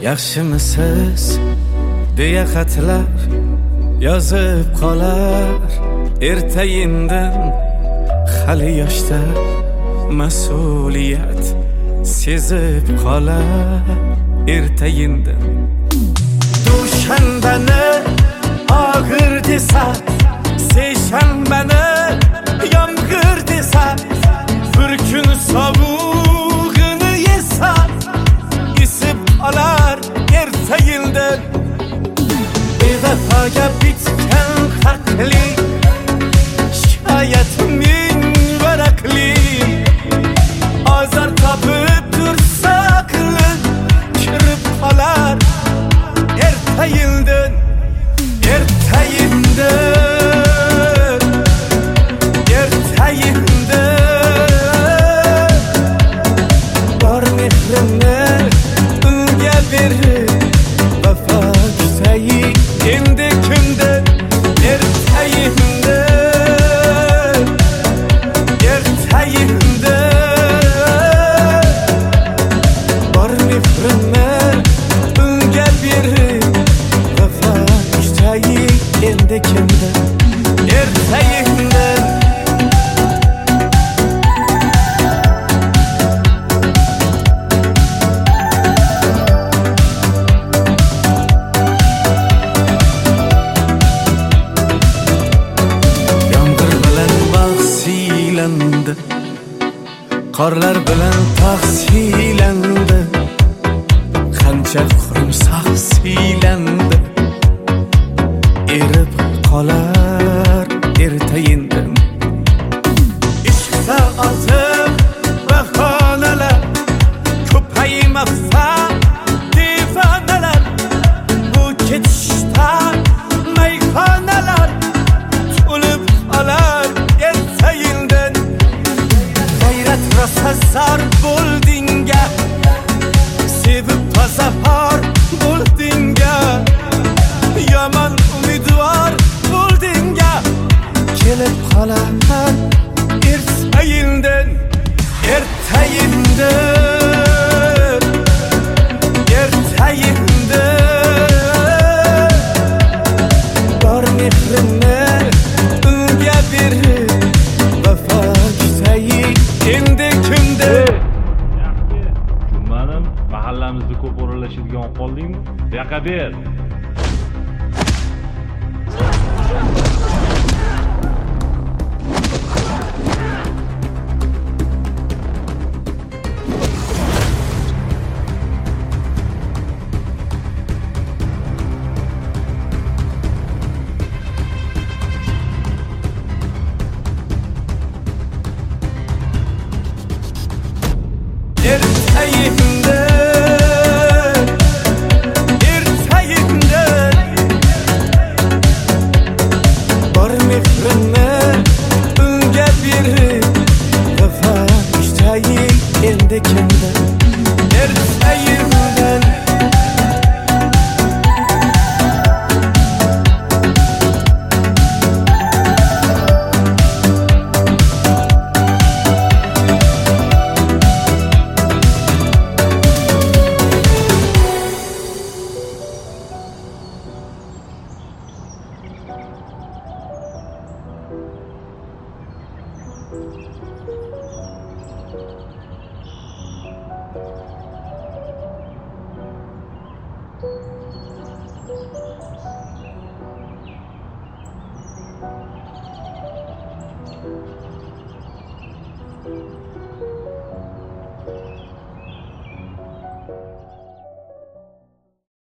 Yaxshimisiz deya xatlar yozib qolar ertayindan hali yoshda mas'uliyat sezib qolar ertayindan dushanbani og'ir desa seshanbani yomg'ir desa bir kun sovug'ini yesa isib olar ertayindan bevafoga bitgan haqli shikoyatimning varaqli ozor topib tursa aqli kirib qolar ertayindan ertayindan ertayindan bor mehrimni unga berib vafo kutayi endi kimdan ertayindan ertayindan bor mehrimni unga berib vafo kutayi endi kimdan ertayindan qorlar bilan tog' siylandi qancha qurumsoq siylandi erib qolar ertayindan ishq soati bahonalar ko'paymoqda devonalar bu ketishda mayxonalar to'lib qolar ertayindan rosa zar bo'ldinga sevib tozavor bo'ldinga yomon umidvor bo'ldinga kelib qolar ertayindan ertayindan ertayindan bor mehrimni unga berib vafo kutayi endi kimda manim mahallamizda ko'p o'ralashadigan qoldingmi yoqa ber ertayindan ertayindan bor mehrimni unga berib vafo kutayi endi kimdan ertayindan